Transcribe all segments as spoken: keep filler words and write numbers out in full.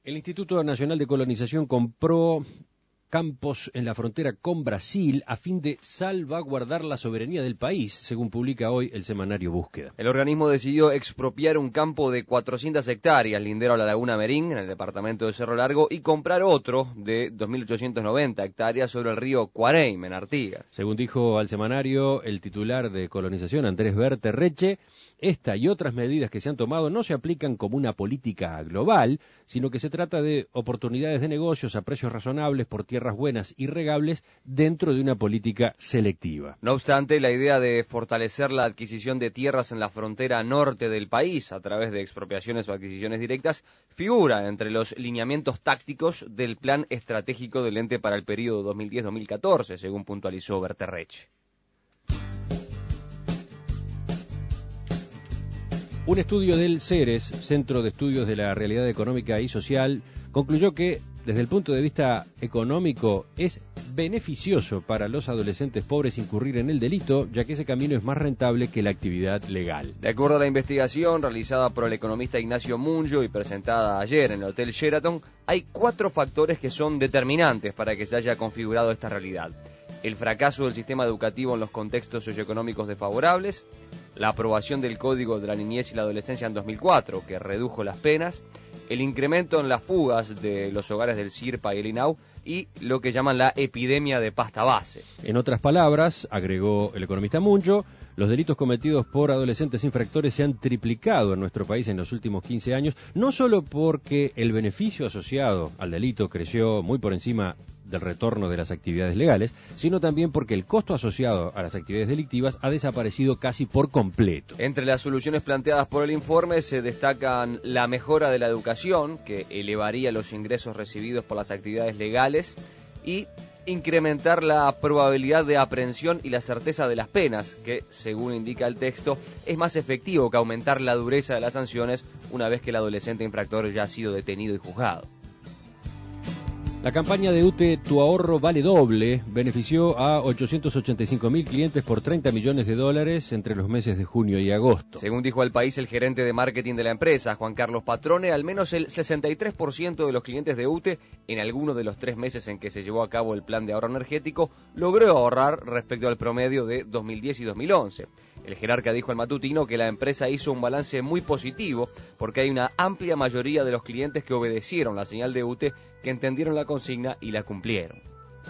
El Instituto Nacional de Colonización compró campos en la frontera con Brasil a fin de salvaguardar la soberanía del país, según publica hoy el semanario Búsqueda. El organismo decidió expropiar un campo de cuatrocientas hectáreas lindero a la laguna Merín, en el departamento de Cerro Largo, y comprar otro de dos mil ochocientas noventa hectáreas sobre el río Cuareim, en Artigas. Según dijo al semanario el titular de colonización, Andrés Berterreche, esta y otras medidas que se han tomado no se aplican como una política global, sino que se trata de oportunidades de negocios a precios razonables por tierras buenas y regables dentro de una política selectiva. No obstante, la idea de fortalecer la adquisición de tierras en la frontera norte del país a través de expropiaciones o adquisiciones directas figura entre los lineamientos tácticos del plan estratégico del ente para el periodo dos mil diez a dos mil catorce, según puntualizó Berterreche. Un estudio del CERES, Centro de Estudios de la Realidad Económica y Social, concluyó que, desde el punto de vista económico, es beneficioso para los adolescentes pobres incurrir en el delito, ya que ese camino es más rentable que la actividad legal. De acuerdo a la investigación realizada por el economista Ignacio Munjo y presentada ayer en el Hotel Sheraton, hay cuatro factores que son determinantes para que se haya configurado esta realidad. El fracaso del sistema educativo en los contextos socioeconómicos desfavorables, la aprobación del Código de la Niñez y la Adolescencia en dos mil cuatro, que redujo las penas, el incremento en las fugas de los hogares del CIRPA y el INAU y lo que llaman la epidemia de pasta base. En otras palabras, agregó el economista Munjo, los delitos cometidos por adolescentes infractores se han triplicado en nuestro país en los últimos quince años, no solo porque el beneficio asociado al delito creció muy por encima del retorno de las actividades legales, sino también porque el costo asociado a las actividades delictivas ha desaparecido casi por completo. Entre las soluciones planteadas por el informe se destacan la mejora de la educación, que elevaría los ingresos recibidos por las actividades legales, y incrementar la probabilidad de aprehensión y la certeza de las penas, que, según indica el texto, es más efectivo que aumentar la dureza de las sanciones una vez que el adolescente infractor ya ha sido detenido y juzgado. La campaña de UTE Tu Ahorro Vale Doble benefició a ochocientos ochenta y cinco mil clientes por treinta millones de dólares entre los meses de junio y agosto. Según dijo al país el gerente de marketing de la empresa, Juan Carlos Patrone, al menos el sesenta y tres por ciento de los clientes de UTE, en alguno de los tres meses en que se llevó a cabo el plan de ahorro energético, logró ahorrar respecto al promedio de dos mil diez y dos mil once. El jerarca dijo al matutino que la empresa hizo un balance muy positivo porque hay una amplia mayoría de los clientes que obedecieron la señal de UTE, que entendieron la consigna y la cumplieron.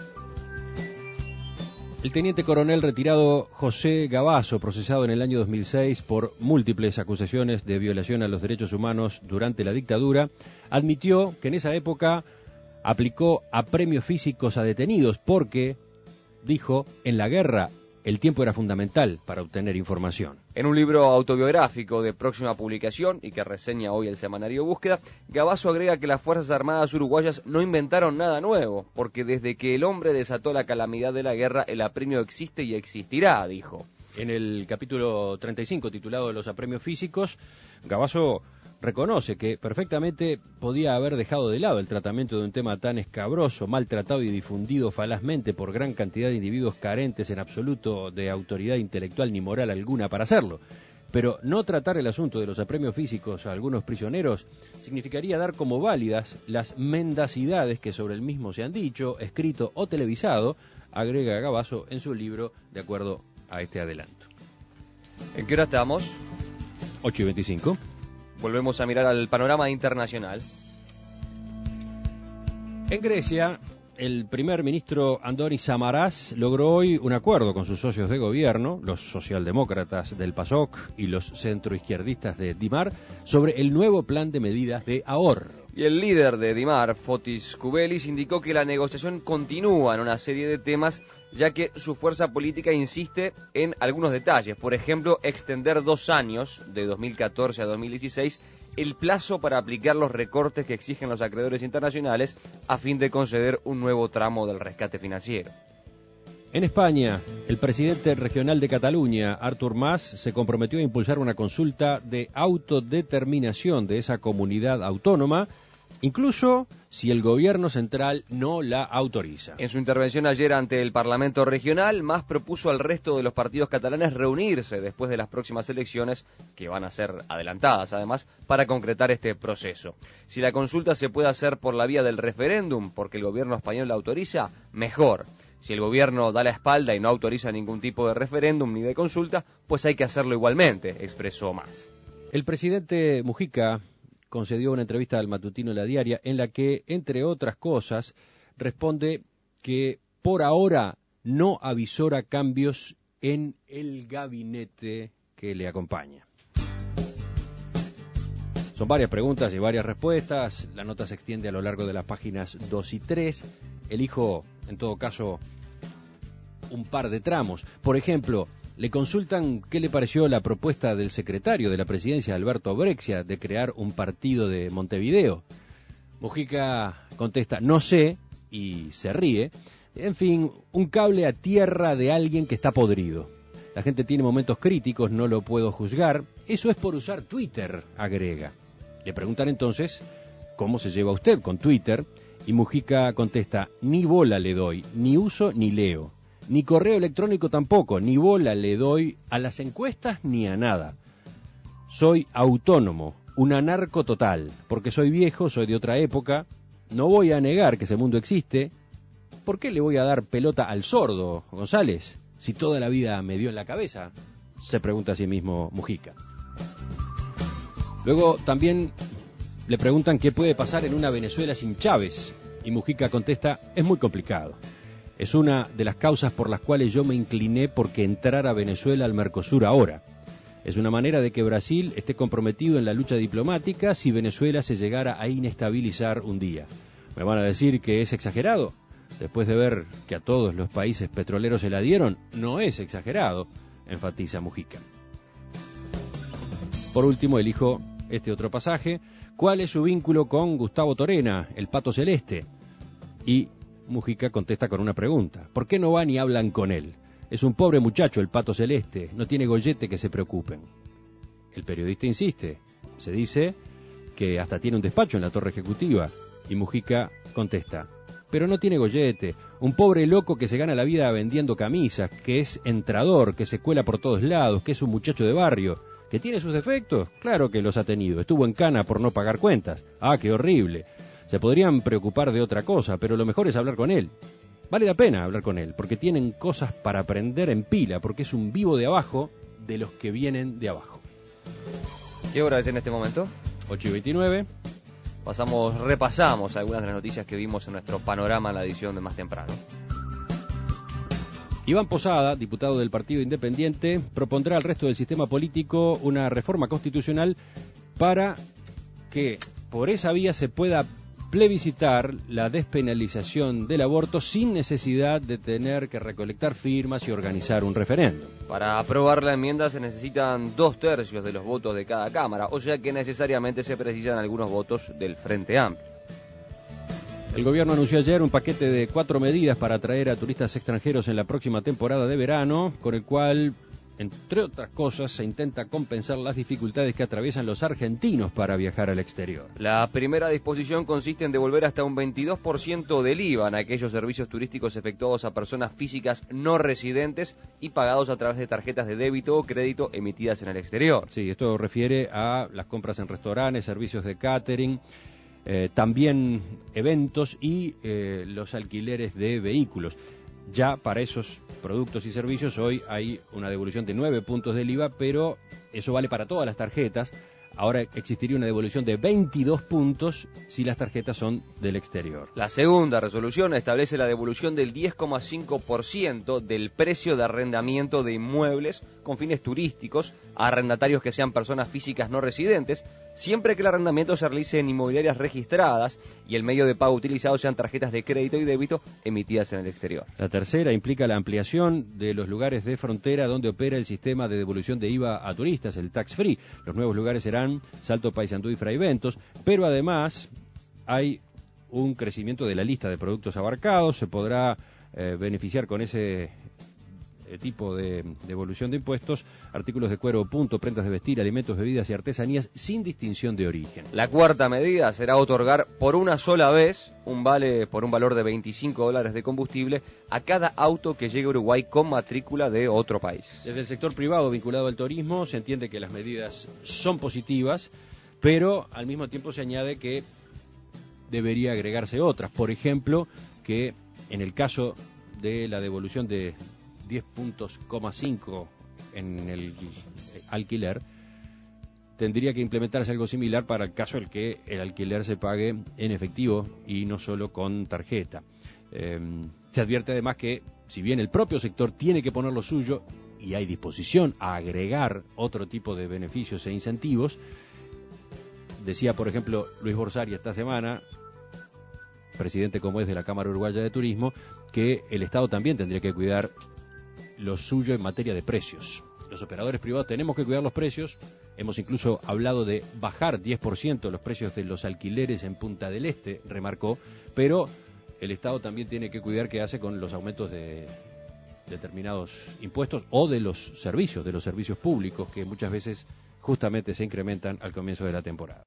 El teniente coronel retirado José Gavazo, procesado en el año dos mil seis por múltiples acusaciones de violación a los derechos humanos durante la dictadura, admitió que en esa época aplicó apremios físicos a detenidos porque, dijo, en la guerra el tiempo era fundamental para obtener información. En un libro autobiográfico de próxima publicación y que reseña hoy el semanario Búsqueda, Gavazo agrega que las Fuerzas Armadas uruguayas no inventaron nada nuevo, porque desde que el hombre desató la calamidad de la guerra, el apremio existe y existirá, dijo. En el capítulo treinta y cinco, titulado Los apremios físicos, Gavazo reconoce que perfectamente podía haber dejado de lado el tratamiento de un tema tan escabroso, maltratado y difundido falazmente por gran cantidad de individuos carentes en absoluto de autoridad intelectual ni moral alguna para hacerlo. Pero no tratar el asunto de los apremios físicos a algunos prisioneros significaría dar como válidas las mendacidades que sobre el mismo se han dicho, escrito o televisado, agrega Gavazo en su libro, de acuerdo a este adelanto. ¿En qué hora estamos? ocho y veinticinco. Volvemos a mirar al panorama internacional. En Grecia, el primer ministro Andonis Samaras logró hoy un acuerdo con sus socios de gobierno, los socialdemócratas del PASOK y los centroizquierdistas de Dimar, sobre el nuevo plan de medidas de ahorro. Y el líder de Dimar, Fotis Kubelis, indicó que la negociación continúa en una serie de temas, ya que su fuerza política insiste en algunos detalles. Por ejemplo, extender dos años, de dos mil catorce a dos mil dieciséis, el plazo para aplicar los recortes que exigen los acreedores internacionales a fin de conceder un nuevo tramo del rescate financiero. En España, el presidente regional de Cataluña, Artur Mas, se comprometió a impulsar una consulta de autodeterminación de esa comunidad autónoma incluso si el gobierno central no la autoriza. En su intervención ayer ante el Parlamento Regional, Mas propuso al resto de los partidos catalanes reunirse después de las próximas elecciones, que van a ser adelantadas además, para concretar este proceso. Si la consulta se puede hacer por la vía del referéndum, porque el gobierno español la autoriza, mejor. Si el gobierno da la espalda y no autoriza ningún tipo de referéndum ni de consulta, pues hay que hacerlo igualmente, expresó Mas. El presidente Mujica concedió una entrevista al matutino La Diaria en la que, entre otras cosas, responde que por ahora no avisora cambios en el gabinete que le acompaña. Son varias preguntas y varias respuestas. La nota se extiende a lo largo de las páginas dos y tres. Elijo, en todo caso, un par de tramos. Por ejemplo, le consultan qué le pareció la propuesta del secretario de la presidencia, Alberto Brexia, de crear un partido de Montevideo. Mujica contesta, no sé, y se ríe. En fin, un cable a tierra de alguien que está podrido. La gente tiene momentos críticos, no lo puedo juzgar. Eso es por usar Twitter, agrega. Le preguntan entonces, ¿cómo se lleva usted con Twitter? Y Mujica contesta, ni bola le doy, ni uso ni leo. Ni correo electrónico tampoco, ni bola le doy a las encuestas ni a nada. Soy autónomo, un anarco total, porque soy viejo, soy de otra época, no voy a negar que ese mundo existe. ¿Por qué le voy a dar pelota al sordo, González, si toda la vida me dio en la cabeza? Se pregunta a sí mismo Mujica. Luego también le preguntan qué puede pasar en una Venezuela sin Chávez, y Mujica contesta, es muy complicado. Es una de las causas por las cuales yo me incliné porque entrara Venezuela al Mercosur ahora. Es una manera de que Brasil esté comprometido en la lucha diplomática si Venezuela se llegara a inestabilizar un día. ¿Me van a decir que es exagerado? Después de ver que a todos los países petroleros se la dieron, no es exagerado, enfatiza Mujica. Por último, elijo este otro pasaje. ¿Cuál es su vínculo con Gustavo Torena, el Pato Celeste? Y Mujica contesta con una pregunta. ¿Por qué no van y hablan con él? Es un pobre muchacho, el Pato Celeste. No tiene gollete que se preocupen. El periodista insiste. Se dice que hasta tiene un despacho en la torre ejecutiva. Y Mujica contesta. Pero no tiene gollete. Un pobre loco que se gana la vida vendiendo camisas, que es entrador, que se cuela por todos lados, que es un muchacho de barrio. ¿Que tiene sus defectos? Claro que los ha tenido. Estuvo en cana por no pagar cuentas. Ah, qué horrible. Se podrían preocupar de otra cosa, pero lo mejor es hablar con él. Vale la pena hablar con él, porque tienen cosas para aprender en pila, porque es un vivo de abajo de los que vienen de abajo. ¿Qué hora es en este momento? ocho y veintinueve. Pasamos, repasamos algunas de las noticias que vimos en nuestro panorama en la edición de más temprano. Iván Posada, diputado del Partido Independiente, propondrá al resto del sistema político una reforma constitucional para que por esa vía se pueda plebiscitar la despenalización del aborto sin necesidad de tener que recolectar firmas y organizar un referéndum. Para aprobar la enmienda se necesitan dos tercios de los votos de cada cámara, o sea que necesariamente se precisan algunos votos del Frente Amplio. El gobierno anunció ayer un paquete de cuatro medidas para atraer a turistas extranjeros en la próxima temporada de verano, con el cual, entre otras cosas, se intenta compensar las dificultades que atraviesan los argentinos para viajar al exterior. La primera disposición consiste en devolver hasta un veintidós por ciento del I V A en aquellos servicios turísticos efectuados a personas físicas no residentes y pagados a través de tarjetas de débito o crédito emitidas en el exterior. Sí, esto refiere a las compras en restaurantes, servicios de catering, eh, también eventos y eh, los alquileres de vehículos. Ya para esos productos y servicios hoy hay una devolución de nueve puntos del I V A, pero eso vale para todas las tarjetas. Ahora existiría una devolución de veintidós puntos si las tarjetas son del exterior. La segunda resolución establece la devolución del diez coma cinco por ciento del precio de arrendamiento de inmuebles con fines turísticos a arrendatarios que sean personas físicas no residentes, siempre que el arrendamiento se realice en inmobiliarias registradas y el medio de pago utilizado sean tarjetas de crédito y débito emitidas en el exterior. La tercera implica la ampliación de los lugares de frontera donde opera el sistema de devolución de I V A a turistas, el tax free. Los nuevos lugares serán Salto, Paysandú y Fraiventos, pero además hay un crecimiento de la lista de productos abarcados. Se podrá eh, beneficiar con ese eh, tipo de devolución de impuestos, artículos de cuero o punto, prendas de vestir, alimentos, bebidas y artesanías sin distinción de origen. La cuarta medida será otorgar por una sola vez un vale por un valor de veinticinco dólares de combustible a cada auto que llegue a Uruguay con matrícula de otro país. Desde el sector privado vinculado al turismo se entiende que las medidas son positivas, pero al mismo tiempo se añade que debería agregarse otras. Por ejemplo, que en el caso de la devolución de diez puntos, cinco en el alquiler, tendría que implementarse algo similar para el caso en que el alquiler se pague en efectivo y no solo con tarjeta. Eh, se advierte además que, si bien el propio sector tiene que poner lo suyo y hay disposición a agregar otro tipo de beneficios e incentivos, decía, por ejemplo, Luis Borsari esta semana, presidente como es de la Cámara Uruguaya de Turismo, que el Estado también tendría que cuidar lo suyo en materia de precios. Los operadores privados tenemos que cuidar los precios. Hemos incluso hablado de bajar diez por ciento los precios de los alquileres en Punta del Este, remarcó, pero el Estado también tiene que cuidar qué hace con los aumentos de determinados impuestos o de los servicios, de los servicios públicos, que muchas veces justamente se incrementan al comienzo de la temporada.